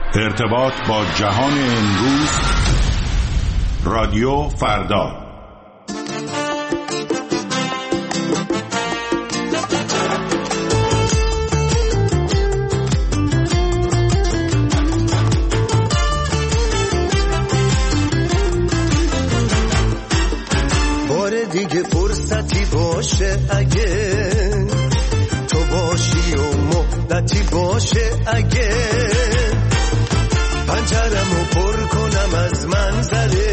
ارتباط با جهان امروز، رادیو فردا. بار دیگه فرصتی باشه اگه تو باشی و مدتی باشه اگه پنجرمو پر کنم از منظره،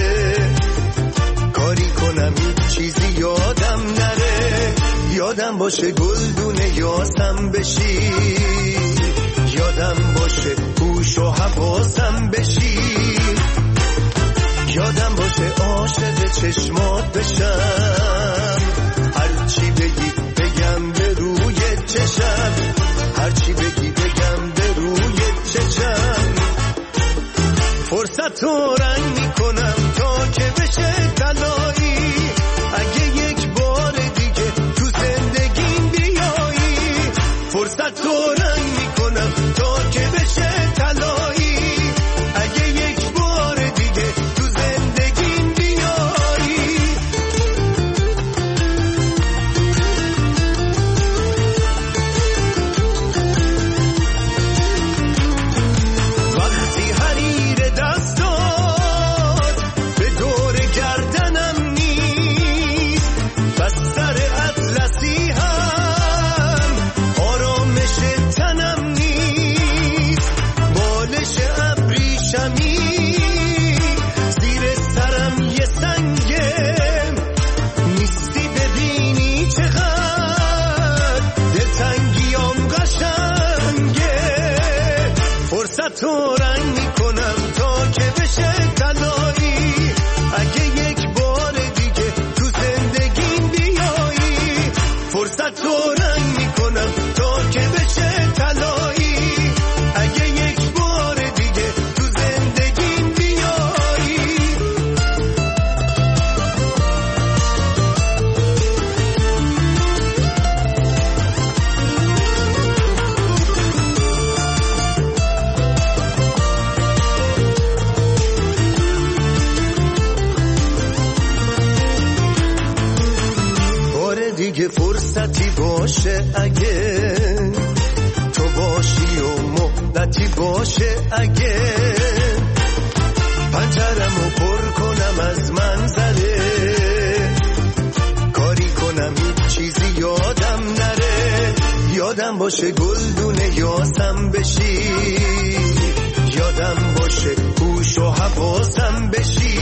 کاری کنم هیچ چیزی یادم نره، یادم باشه گلدونه یاسم بشی، یادم باشه هوش و حواسم بشی، یادم باشه عاشق چشمات بشم، هرچی بگی بگم به روی چشم، هرچی بگی بگم به روی چشم، فرصت رو رنگ میکنم تا که بشه طلایی، اگه یک بار دیگه تو زندگیم بیایی، فرصت رو رنگ میکنم تا که بشه طلایی، اگه یک بار دیگه تو زندگیم بیایی. وقتی حریر دستات به دور گردنم نیست، بستر اطلسی هم آرامش تنم نیست، بالش ابریشمی زیر سرم یه سنگه، نیستی ببینی چقدر دلتنگیام قشنگه، فرصت رو رنگ میکنم تا که بشه طلایی، اگه یک بار دیگه تو زندگیم بیایی، فرصت رو رنگ میکنم تا که بشه طلایی، اگه یک بار دیگه تو زندگیم بیایی. بار دیگه فرصتی باشه اگه تو باشی و مدتی باشه اگه پنجرمو پر کنم از منظره، کاری کنم هیچ چیزی یادم نره، یادم باشه گلدونه یاسم بشی، یادم باشه هوش و حواسم بشی،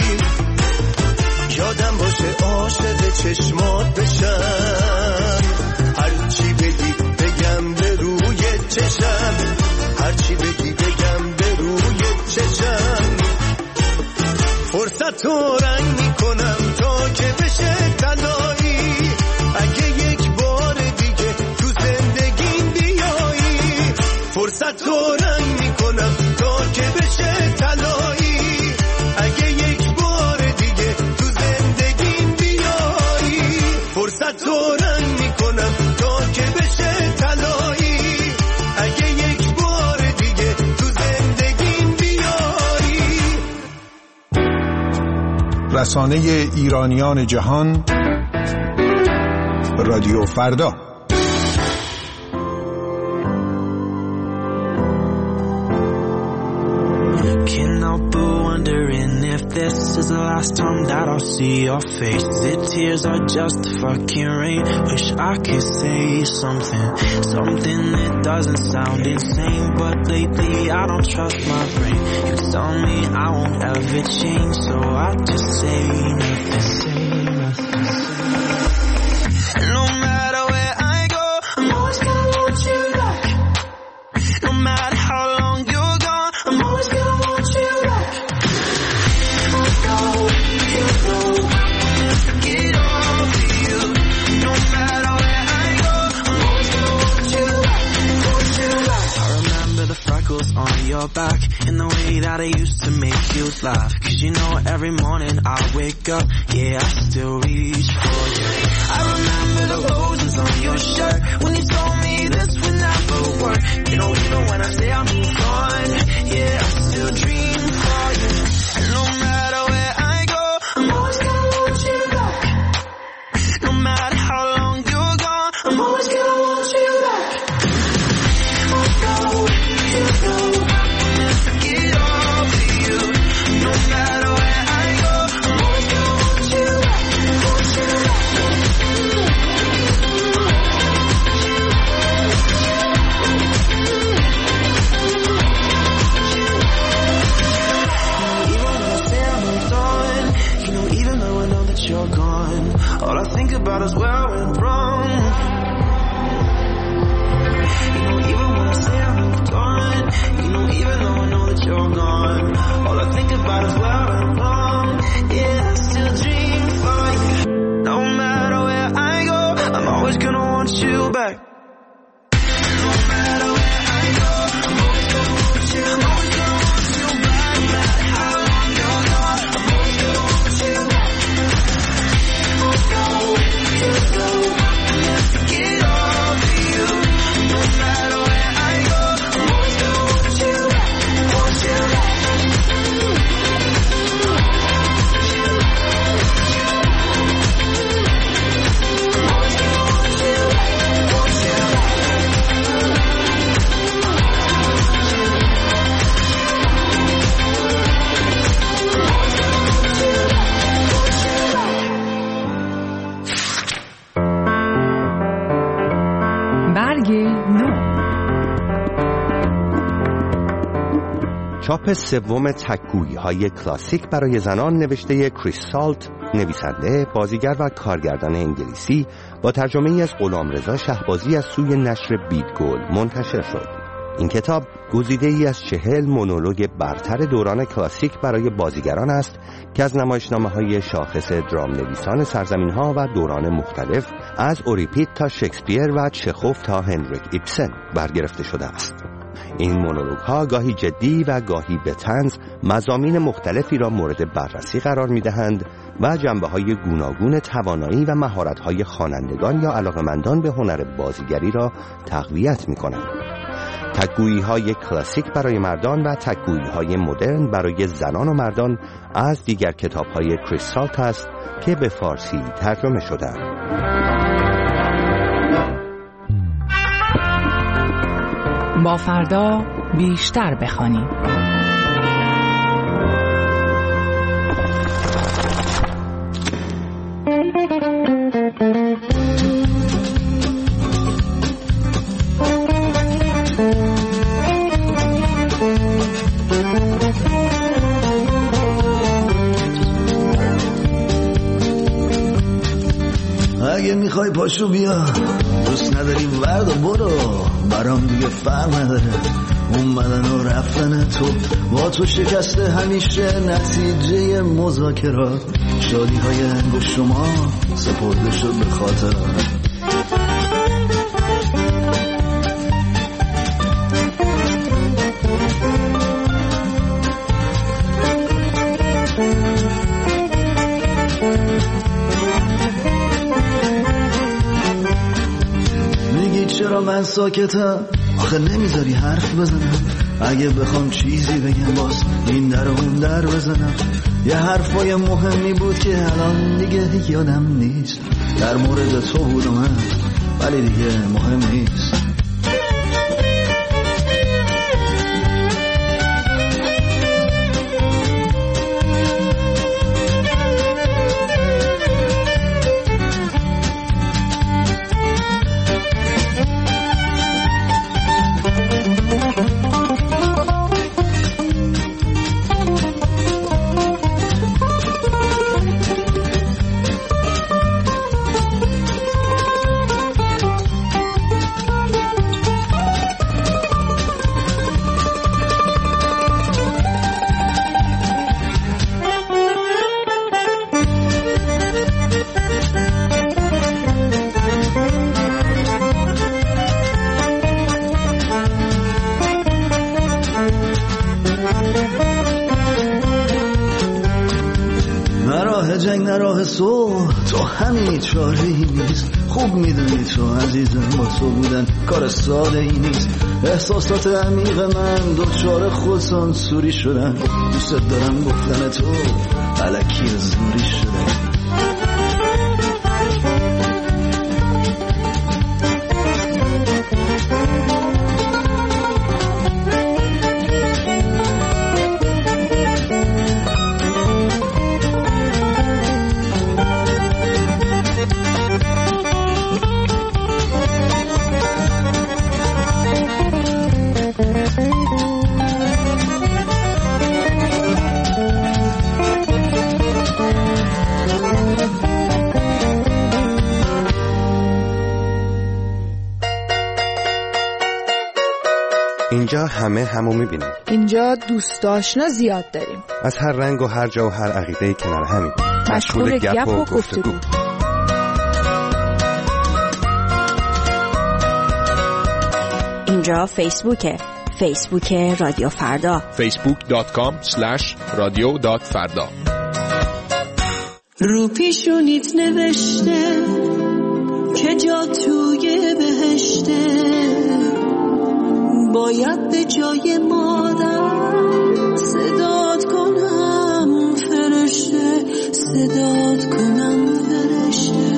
یادم باشه عاشق چشمات بشم، هرچی بگی بگم به روی چشم، هرچی بگی بگم به روی چشم، فرصت رو رنگ میکنم تا که بشه طلایی، اگه یک بار دیگه تو زندگیم بیایی، فرصت رو رنگ میکنم تا که بشه طلایی، اگه یک بار دیگه تو زندگیم بیایی، فرصت رو رنگ میکنم تا که بشه طلایی، اگه یک بار دیگه تو زندگیم بیایی. رسانه ایرانیان جهان، رادیو فردا. Can't help but wondering if this is the last time that I'll see your face. The tears are just fucking rain. Wish I could say something that doesn't sound insane, but lately I don't trust my brain. You tell me I won't ever change, so I just say nothing. No matter where I go, I'm always gonna want you back. No matter how long you're gone, I'm always gonna want you back. I know, you know, I'll never get over you. No matter where I go, I'm always gonna want you back. I remember the freckles on your back and the way that I used to make you laugh. 'Cause you know every morning I wake up, yeah, I still reach for you. I remember the roses on your shirt when you told me this would never work. You know, even when I say I move on, چاپ سوم تک‌گویی‌های کلاسیک برای زنان نوشته کریس سالت، نویسنده، بازیگر و کارگردان انگلیسی، با ترجمه‌ای از غلامرضا شهبازی از سوی نشر بیدگل منتشر شد. این کتاب گزیده‌ای از 40 مونولوگ برتر دوران کلاسیک برای بازیگران است که از نمایشنامه‌های شاخص درام‌نویسان سرزمین‌ها و دوران مختلف از اوریپید تا شکسپیر و چخوف تا هنریک ایبسن برگرفته شده است. این مونولوگ‌ها گاهی جدی و گاهی به طنز مضامین مختلفی را مورد بررسی قرار می‌دهند و جنبه‌های گوناگون توانایی و مهارت‌های خوانندگان یا علاقه‌مندان به هنر بازیگری را تقویت می‌کنند. تک‌گویی‌های کلاسیک برای مردان و تک‌گویی‌های مدرن برای زنان و مردان از دیگر کتاب‌های کریس سالت است که به فارسی ترجمه شده‌اند. با فردا بیشتر بخوانیم. اگه میخوای پاشو بیا، دوست نداری ورد و برو، برام دیگه فرق نداره اومدن و رفتن تو، با تو شکسته همیشه نتیجه مذاکرات، شادی های انگشت شما سپرده شد به خاطر. چرا من ساکتم؟ آخه نمیذاری حرف بزنم، اگه بخوام چیزی بگم باز این در و اون در بزنم. یه حرفای مهمی بود که الان دیگه یادم نیست، در مورد تو بود من ولی دیگه مهم نیست. جنگ نراه صلح، تو همین چاره ای نیست. خوب میدونی تو عزیزم با تو بودن کار ساده ای نیست. احساسات عمیق من دوچار خودسانسوری شدن، دوست دارم گفتن تو الکی زوری شدن. اینجا همه همو میبینیم. اینجا دوست آشنا زیاد داریم، از هر رنگ و هر جا و هر عقیده کنار همیم، مشغول گپ و گفتگو. اینجا فیسبوکه، فیسبوک رادیو فردا، facebook.com/radio.farda. رو پیشونیت نوشته که جا توی بهشته، باید به جای مادر صدات کنم فرشته، صدات کنم فرشته.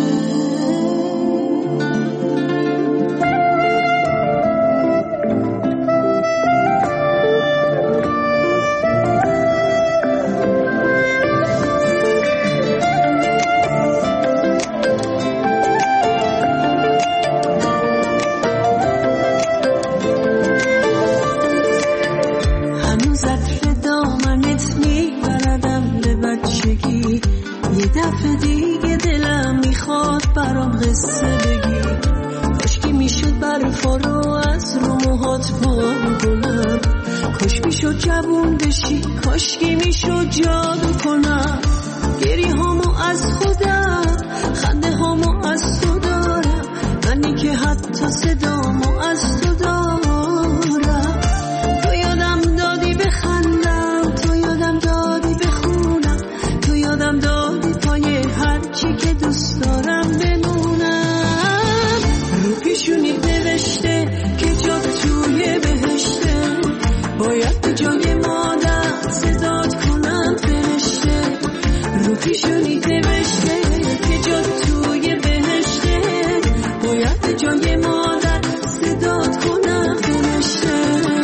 کاش میشد جوون بشی، کاشکی میشد جادو کنم. گریه هامو از خودم، خنده هامو از تو دارم، منی که حتی صدامو از تو دارم. تو یادم دادی بخندم، تو یادم دادی بخونم، تو یادم دادی پای هر چی که دوست دارم بمونم. رو پیشونی نوشته که جا توی بهشته، باید به جای مادر صدات کنم فرشته. رو پیشونی نوشته که جا توی بهشته، باید به جای مادر صدات کنم فرشته.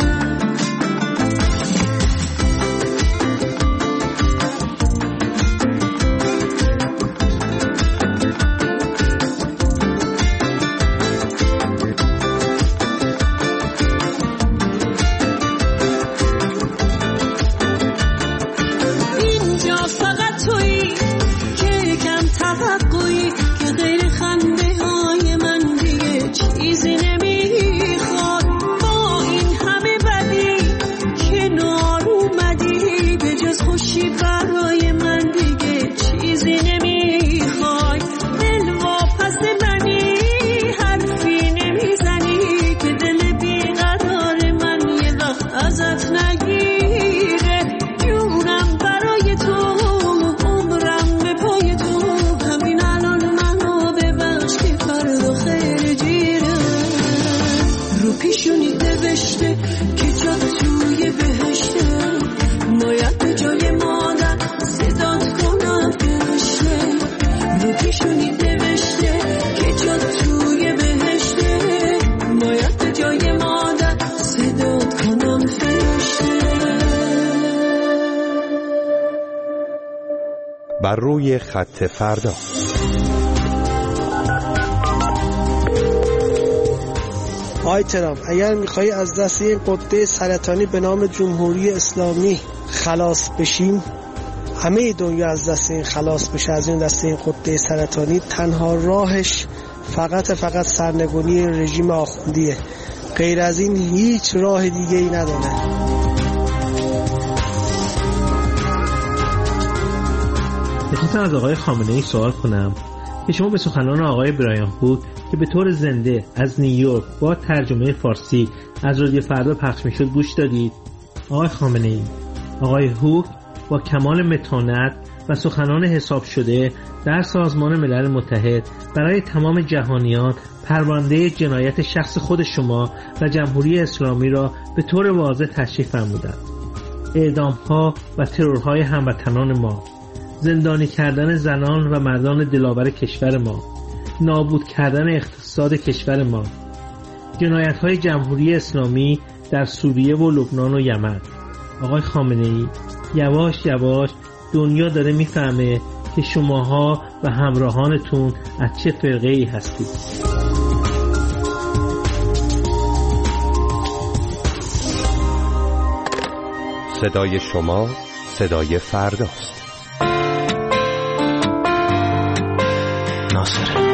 بر روی خط فردا. آی ترامپ، اگر میخوایی از دست این قطه سرطانی به نام جمهوری اسلامی خلاص بشیم، همه دنیا از دست این خلاص بشه، از این دست این قطه سرطانی، تنها راهش فقط سرنگونی رژیم آخوندیه. غیر از این هیچ راه دیگه ای نداره. میخواستم از آقای خامنه ای سوال کنم که شما به سخنان آقای برایان هوک که به طور زنده از نیویورک با ترجمه فارسی از رادیو فردا پخش میشد گوش دادید؟ آقای خامنه ای، آقای هوک با کمال متانت و سخنان حساب شده در سازمان ملل متحد برای تمام جهانیان پرونده جنایت شخص خود شما و جمهوری اسلامی را به طور واضح تشریح فرمودند. اعدام‌ها و ترورهای هموطنان ما، زندانی کردن زنان و مردان دلاور کشور ما، نابود کردن اقتصاد کشور ما، جنایت‌های جمهوری اسلامی در سوریه و لبنان و یمن. آقای خامنه‌ای، یواش یواش دنیا داره میفهمه که شماها و همراهانتون از چه فرقه‌ای هستید. صدای شما صدای فرداست. ناصر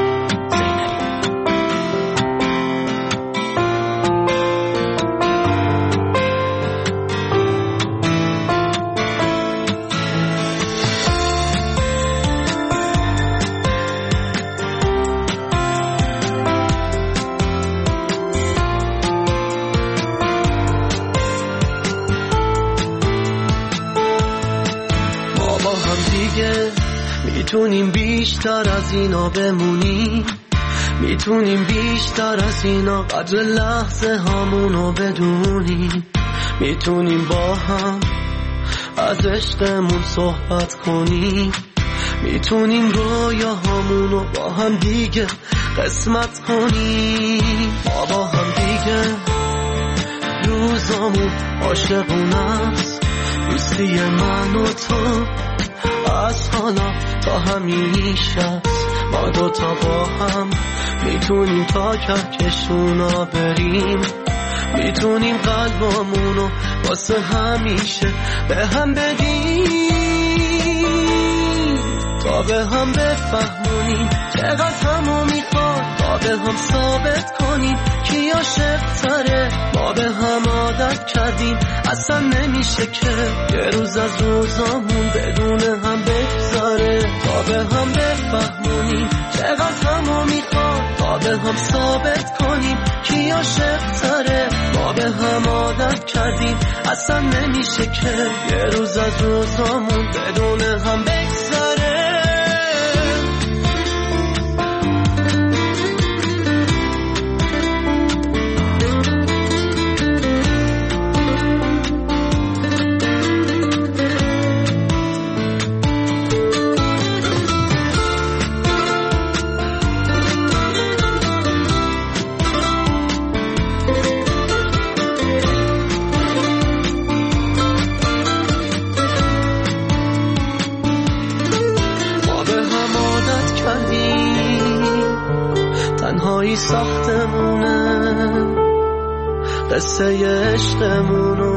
میتونیم بیشتر از اینا بمونیم، میتونیم بیشتر از اینا قدر لحظه هامونو بدونیم، میتونیم با هم از عشقمون صحبت کنیم، میتونیم رویاهامونو با هم دیگه قسمت کنیم. ما با هم دیگه روزامون عاشقونست، دوستی من و تو از حالا تا همیشه. ما دوتا با هم میتونیم تا کهکشونا بریم، میتونیم قلبامونو واسه همیشه به هم بدیم. تا به هم بفهمونیم چقدر همو میخواد، تا به هم ثابت کنیم کی عاشق تره. ما به هم عادت کردیم اصلا نمیشه که یه روز از روزامون بدون هم بگذاره. تا به هم بفهمونیم چقدر همو میخواد، تا به هم ثابت کنیم کی عاشق تره. ما به هم عادت کردیم اصلا نمیشه که یه روز از روزامون بدون هم بگذاره. تنهایی ساختمونه قصه عشقمونو،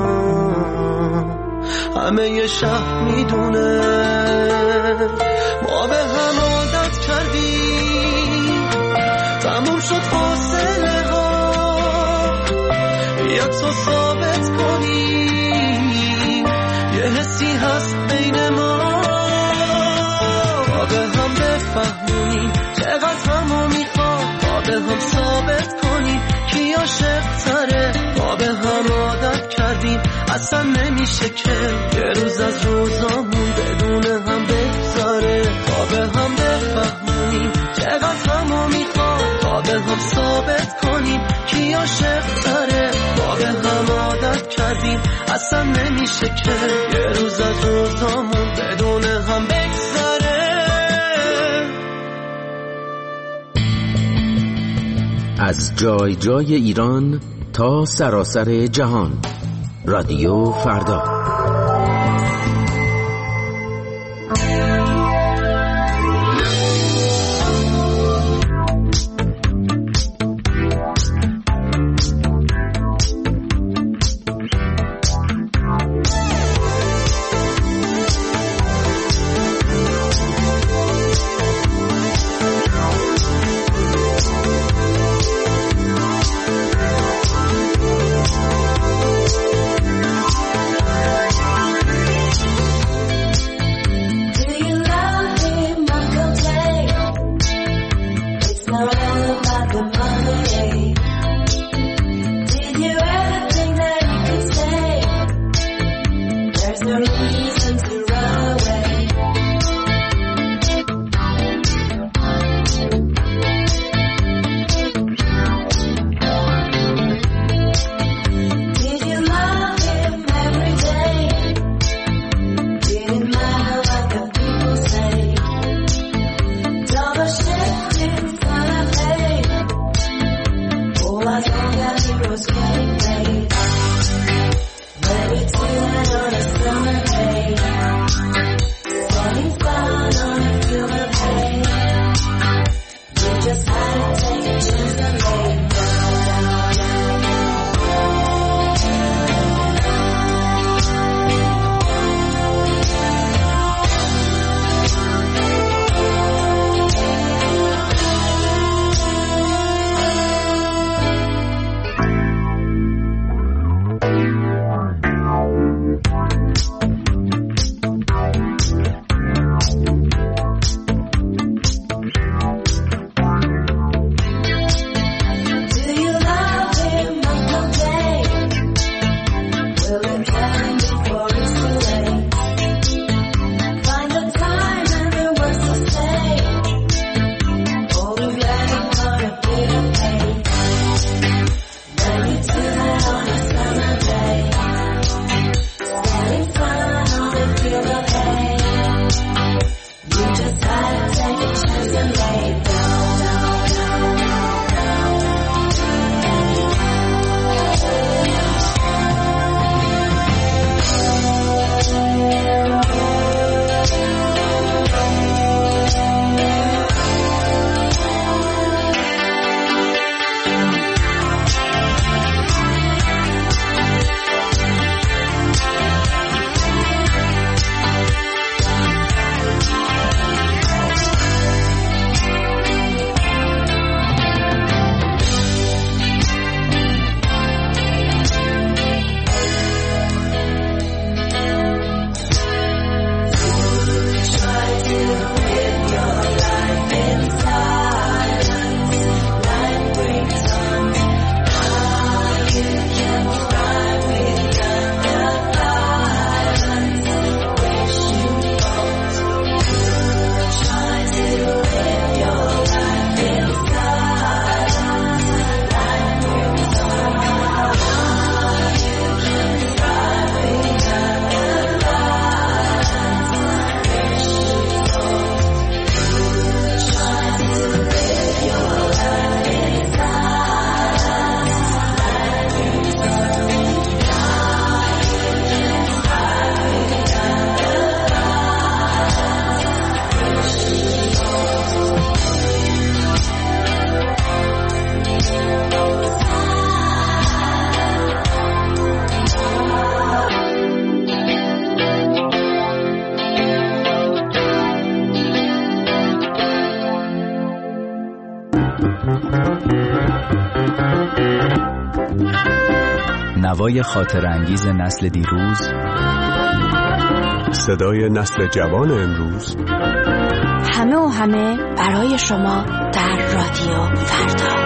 همه یه شهر میدونه. ما به هم عادت کردیم تموم شد فاصله ها، بیا تو ثابت کنیم یه حسی هست بین ما. ما به هم بفهمونیم چقدر همو میخواد، ما به هم ثابت کنیم کی عاشق تره. ما به هم عادت کردیم اصلا نمیشه که یه روز از روزامون بدون هم بگذاره. ما به هم بفهمونیم چقدر همو میخواد، ما به هم ثابت کنیم کی عاشق تره. ما به هم عادت کردیم اصلا نمیشه که یه روز از روزامون بدون هم بگذاره. از جای جای ایران تا سراسر جهان، رادیو فردا. نوای خاطر انگیز نسل دیروز، صدای نسل جوان امروز، همه و همه برای شما در رادیو فردا.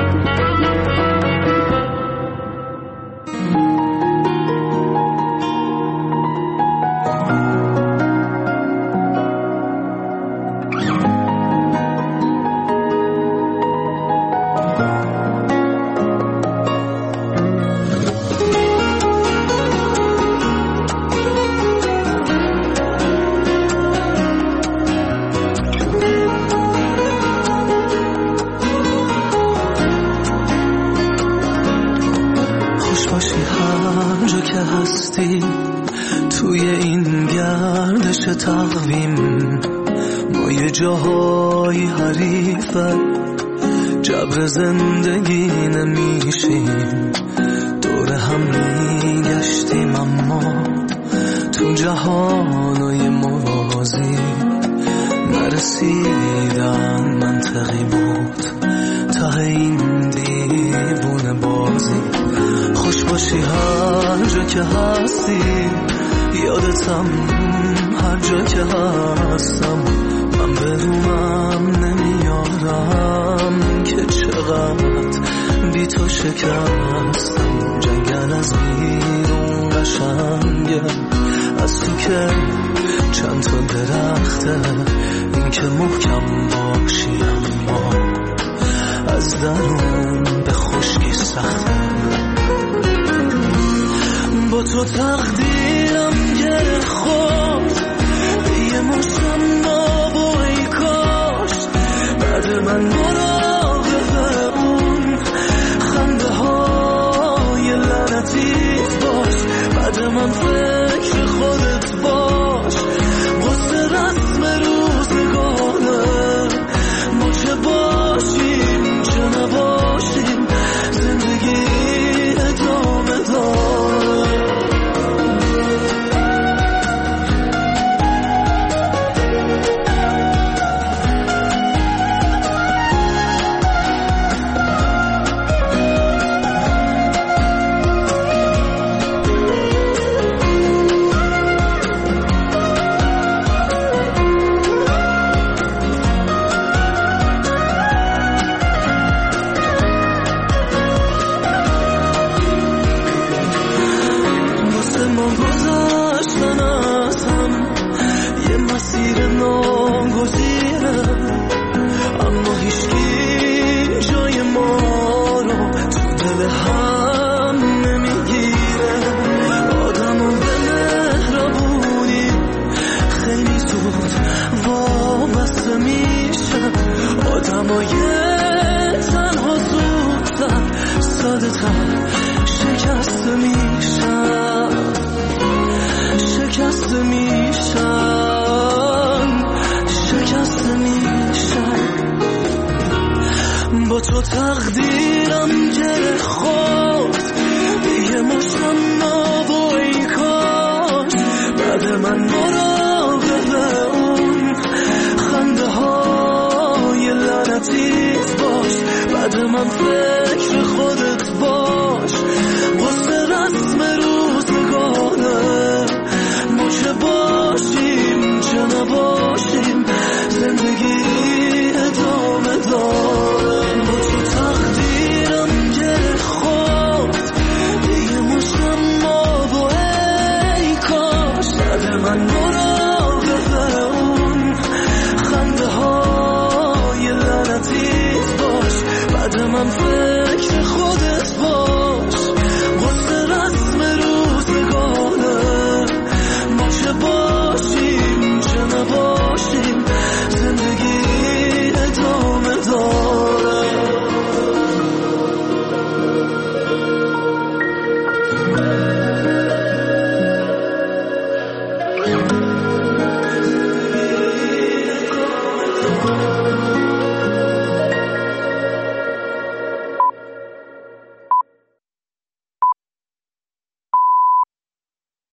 توی این گردش تقویم ما یه جاهای حریفه جبر زندگی نمیشیم، دور هم میگشتیم اما تو جهانای موازی نرسیدن منطقی بود ته این دیوونه بازی. خوش باشی هر جا که هستی، یادتم هر جا که هستم، من برومم نمیارم که چقدر بی تو شکستم. جنگل از بیرون قشنگه، از تو که چند تا درخته، این که محکم باشی اما از درون به خشکی سخته. با تو تقدیرم گره خورد، یه مشتم نابو ای کاش بعد من مراقبمون خنده های لعنتیت باش، بعد من فکر خودت باش، قصه رسم روزگاره، ما چه باشیم چه نباشیم زندگی ادامه داره. با تو تقدیر